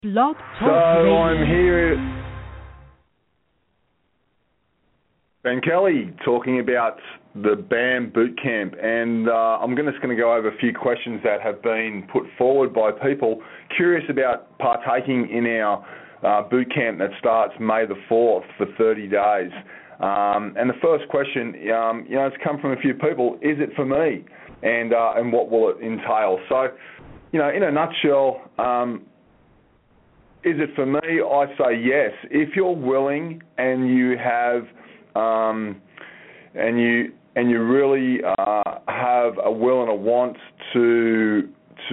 Blog So Talk Radio. I'm here, Ben Kelly, talking about the BAM boot camp, and I'm just going to go over a few questions that have been put forward by people curious about partaking in our boot camp that starts May the 4th for 30 days. And the first question, it's come from a few people: is it for me, and what will it entail? So, in a nutshell. Is it for me? I say yes. If you're willing and you have, and you really have a will and a want to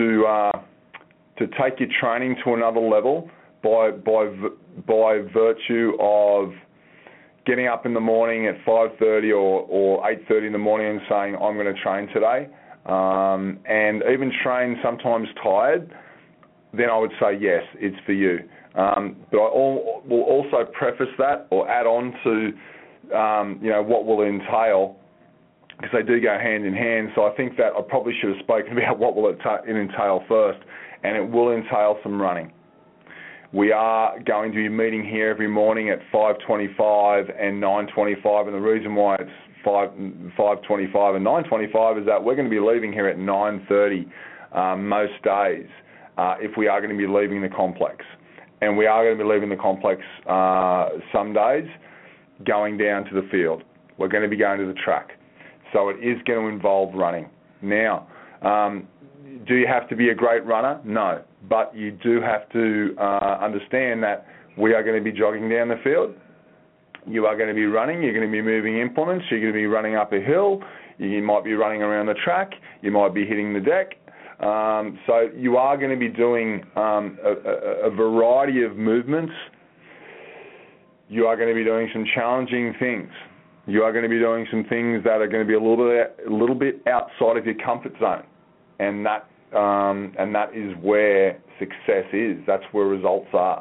take your training to another level by virtue of getting up in the morning at 5:30 or 8:30 in the morning and saying I'm going to train today, and even train sometimes tired, then I would say yes, it's for you. But I will also preface that or add on to, what will it entail, because they do go hand in hand. So I think that I probably should have spoken about what will it entail first, and it will entail some running. We are going to be meeting here every morning at 5:25 and 9:25, and the reason why it's 5:25 and 9:25 is that we're going to be leaving here at 9:30 most days. If we are going to be leaving the complex. And we are going to be leaving the complex some days, going down to the field. We're going to be going to the track. So it is going to involve running. Now, do you have to be a great runner? No. But you do have to understand that we are going to be jogging down the field. You are going to be running. You're going to be moving implements. You're going to be running up a hill. You might be running around the track. You might be hitting the deck. So you are going to be doing a variety of movements. You are going to be doing some challenging things. You are going to be doing some things that are going to be a little bit outside of your comfort zone, and that is where success is. That's where results are.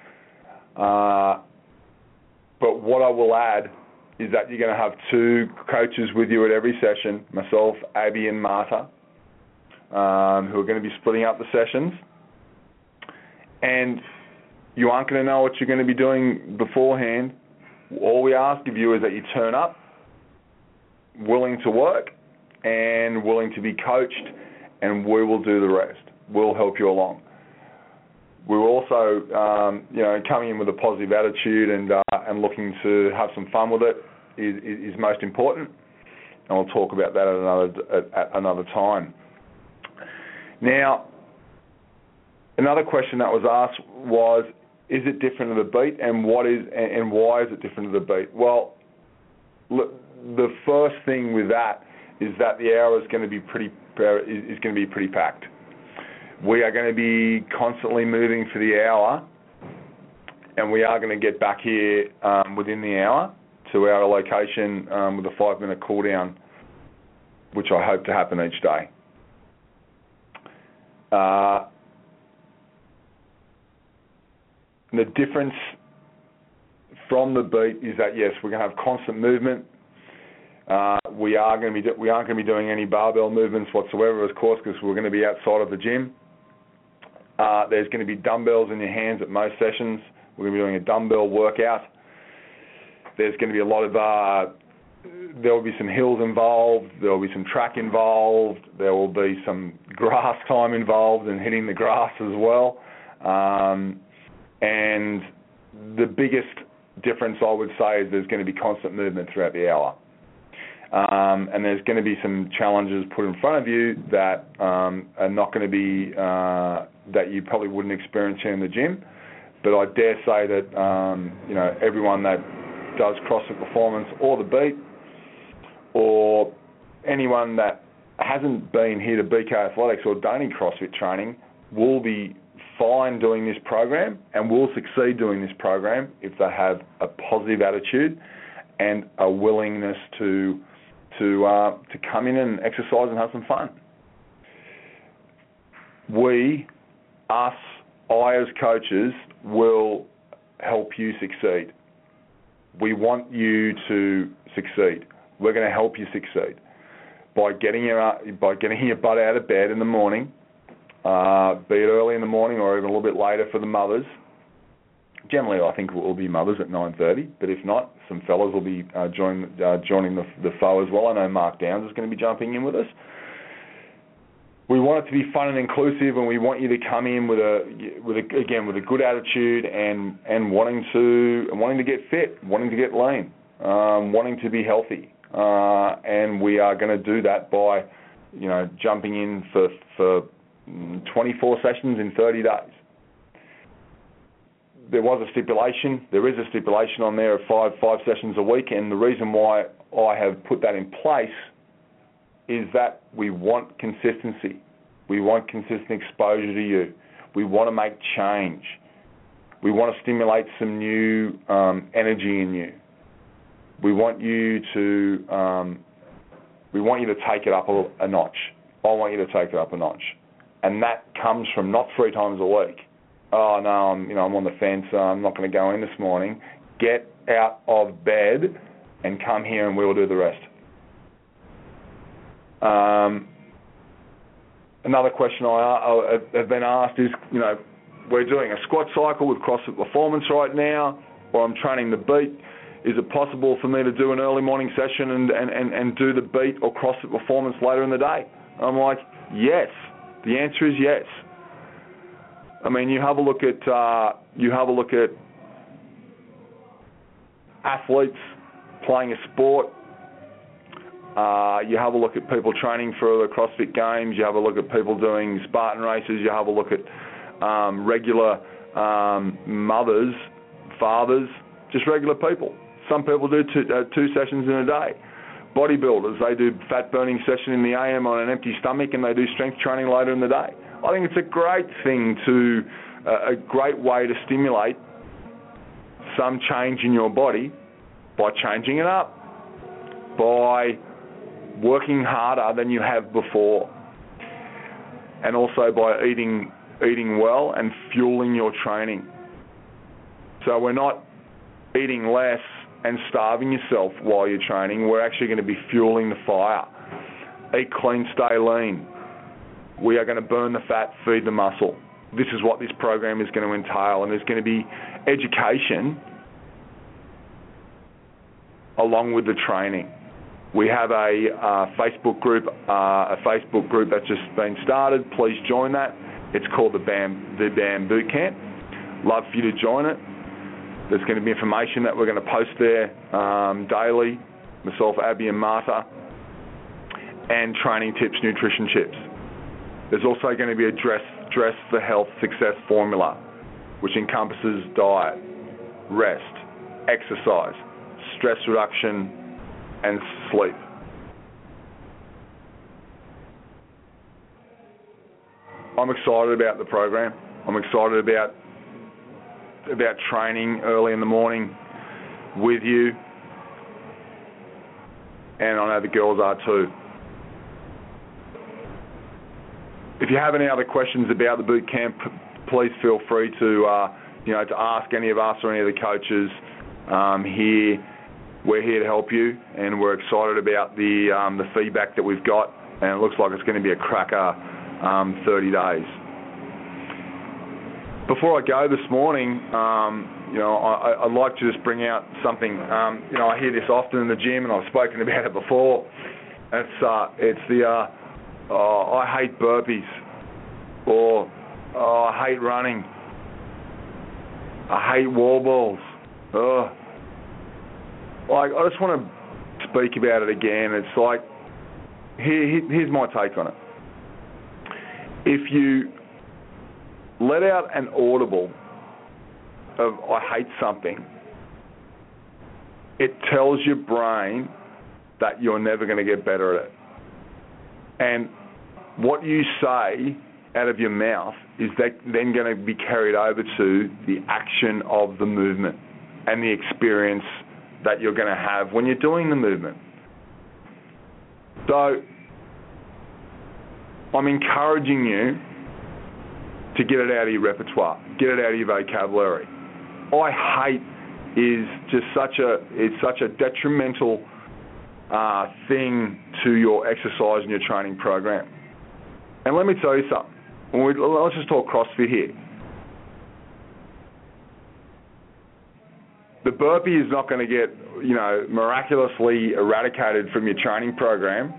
But what I will add is that you're going to have two coaches with you at every session, myself, Abby, and Marta, who are going to be splitting up the sessions, and you aren't going to know what you're going to be doing beforehand. All we ask of you is that you turn up, willing to work and willing to be coached, and we will do the rest. We'll help you along. We're also, coming in with a positive attitude and looking to have some fun with it is most important, and we'll talk about that at another time. Now, another question that was asked was, is it different to the beat, and why is it different to the beat? Well, the first thing with that is that the hour is going to be pretty packed. We are going to be constantly moving for the hour, and we are going to get back here within the hour to our location with a 5-minute cool down, which I hope to happen each day. The difference from the beat is that yes, we're going to have constant movement. We aren't going to be doing any barbell movements whatsoever, of course, because we're going to be outside of the gym. There's going to be dumbbells in your hands at most sessions. We're going to be doing a dumbbell workout. There's going to be a lot of there will be some hills involved. There will be some track involved. There will be some grass time involved and hitting the grass as well. And the biggest difference, I would say, is there's going to be constant movement throughout the hour. And there's going to be some challenges put in front of you that are not going to be, that you probably wouldn't experience here in the gym. But I dare say that, everyone that does CrossFit Performance or the Beat, or anyone that hasn't been here to BK Athletics or done any CrossFit training will be fine doing this program and will succeed doing this program if they have a positive attitude and a willingness to come in and exercise and have some fun. I as coaches will help you succeed. We want you to succeed. We're going to help you succeed by getting your butt out of bed in the morning be it early in the morning or even a little bit later for the mothers. Generally, I think it will be mothers at 9:30, but if not, some fellas will be joining the foe as well. I know Mark Downs is going to be jumping in with us. We want it to be fun and inclusive, and we want you to come in with a good attitude and wanting to get fit, wanting to get lean, wanting to be healthy, and we are going to do that by, jumping in for 24 sessions in 30 days. There is a stipulation on there of five sessions a week, and the reason why I have put that in place is that we want consistency. We want consistent exposure to you. We want to make change. We want to stimulate some new energy in you. We want you to take it up a notch. I want you to take it up a notch, and that comes from not 3 times a week. Oh no, I'm on the fence. I'm not going to go in this morning. Get out of bed and come here, and we'll do the rest. Another question I have been asked is, we're doing a squat cycle with CrossFit Performance right now, or I'm training the beat. Is it possible for me to do an early morning session and do the beat or CrossFit Performance later in the day? I'm like, yes. The answer is yes. I mean, you have a look at athletes playing a sport. You have a look at people training for the CrossFit Games. You have a look at people doing Spartan races. You have a look at regular mothers, fathers, just regular people. Some people do two sessions in a day. Bodybuilders, they do fat burning session in the AM on an empty stomach, and they do strength training later in the day. I think it's a great thing a great way to stimulate some change in your body by changing it up, by working harder than you have before, and also by eating well and fueling your training. So we're not eating less and starving yourself while you're training. We're actually going to be fueling the fire. Eat clean, stay lean. We are going to burn the fat, feed the muscle. This is what this program is going to entail, and there's going to be education along with the training. We have a Facebook group that's just been started. Please join that. It's called the BAM Bootcamp. Love for you to join it. There's going to be information that we're going to post there daily, myself, Abby and Marta, and training tips, nutrition tips. There's also going to be a Dress for Health success formula, which encompasses diet, rest, exercise, stress reduction, and sleep. I'm excited about the program. I'm excited about training early in the morning with you, and I know the girls are too. If you have any other questions about the boot camp, please feel free to ask any of us or any of the coaches here. We're here to help you, and we're excited about the feedback that we've got, and it looks like it's going to be a cracker 30 days. Before I go this morning, I'd like to just bring out something. I hear this often in the gym, and I've spoken about it before. It's the I hate burpees, or I hate running. I hate wall balls. I just want to speak about it again. It's like, here's my take on it. If you let out an audible of I hate something, it tells your brain that you're never going to get better at it. And what you say out of your mouth is then going to be carried over to the action of the movement and the experience that you're going to have when you're doing the movement. So I'm encouraging you to get it out of your repertoire, get it out of your vocabulary. I hate is just such a detrimental thing to your exercise and your training program. And let me tell you something. let's just talk CrossFit here. The burpee is not going to get, miraculously eradicated from your training program,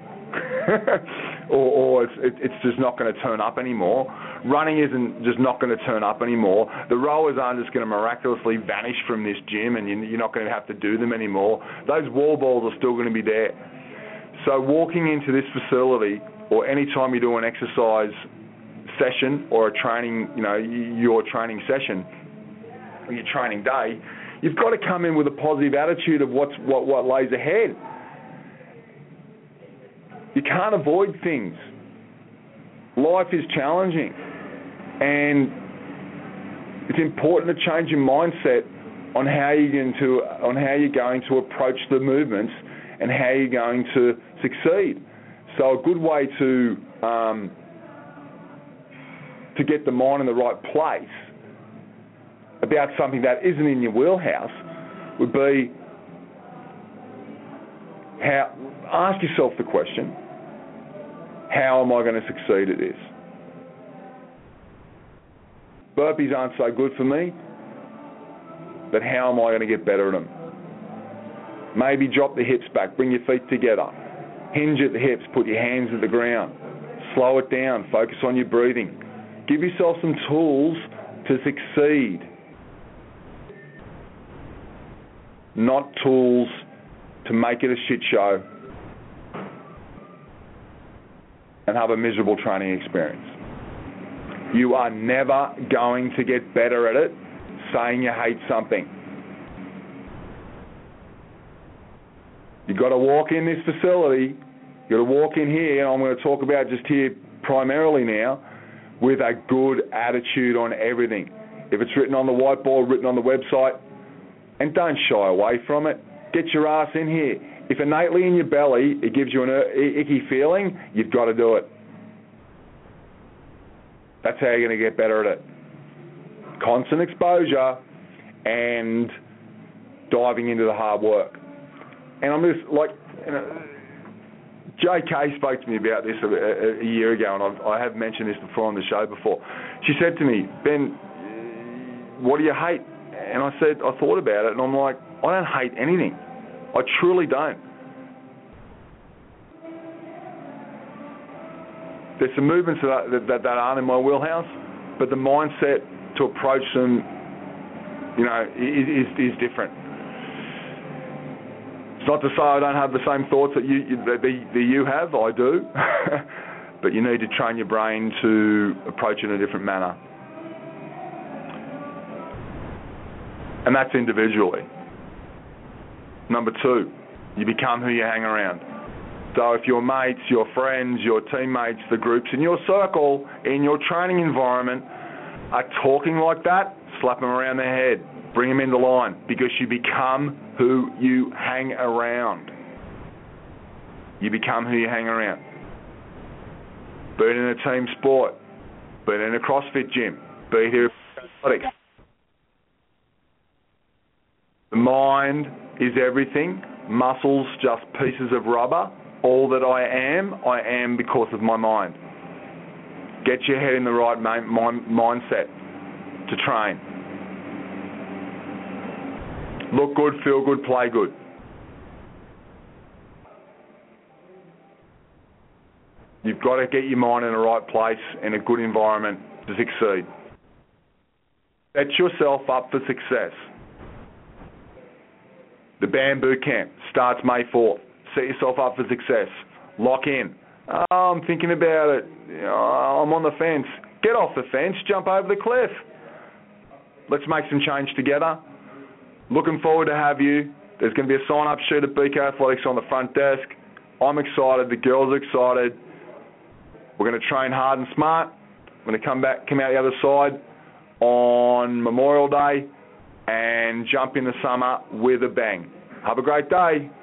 or it's just not going to turn up anymore. Running isn't just not going to turn up anymore. The rowers aren't just going to miraculously vanish from this gym, and you're not going to have to do them anymore. Those wall balls are still going to be there. So walking into this facility, or any time you do an exercise session or a training, your training session, or your training day, you've got to come in with a positive attitude of what lays ahead. You can't avoid things. Life is challenging, and it's important to change your mindset on how you're going to approach the movements and how you're going to succeed. So a good way to get the mind in the right place about something that isn't in your wheelhouse would be ask yourself the question, how am I going to succeed at this? Burpees aren't so good for me, but how am I going to get better at them? Maybe drop the hips back, bring your feet together, hinge at the hips, put your hands at the ground, slow it down, focus on your breathing. Give yourself some tools to succeed, not tools to make it a shit show and have a miserable training experience. You are never going to get better at it saying you hate something. You've got to walk in this facility, you've got to walk in here, and I'm going to talk about just here primarily now, with a good attitude on everything. If it's written on the whiteboard, written on the website, and don't shy away from it. Get your ass in here. If innately in your belly it gives you an icky feeling, you've got to do it. That's how you're going to get better at it. Constant exposure and diving into the hard work. And I'm just like, JK spoke to me about this a year ago, and I have mentioned this before on the show before. She said to me, Ben, what do you hate? And I said, I thought about it, and I'm like, I don't hate anything. I truly don't. There's some movements that aren't in my wheelhouse, but the mindset to approach them, is different. It's not to say I don't have the same thoughts that you have. I do, but you need to train your brain to approach it in a different manner, and that's individually. Number 2, you become who you hang around. So if your mates, your friends, your teammates, the groups in your circle, in your training environment are talking like that, slap them around the head. Bring them into line, because you become who you hang around. You become who you hang around. Be it in a team sport, be it in a CrossFit gym, be it here at athletics. The mind is everything. Muscles just pieces of rubber. All that I am because of my mind. Get your head in the right mindset to train. Look good, feel good, play good. You've got to get your mind in the right place, in a good environment to succeed. Set yourself up for success. The Band Boot Camp starts May 4th. Set yourself up for success. Lock in. Oh, I'm thinking about it. I'm on the fence. Get off the fence. Jump over the cliff. Let's make some change together. Looking forward to have you. There's going to be a sign-up sheet at BK Athletics on the front desk. I'm excited. The girls are excited. We're going to train hard and smart. We're going to come out the other side on Memorial Day and jump in the summer with a bang. Have a great day.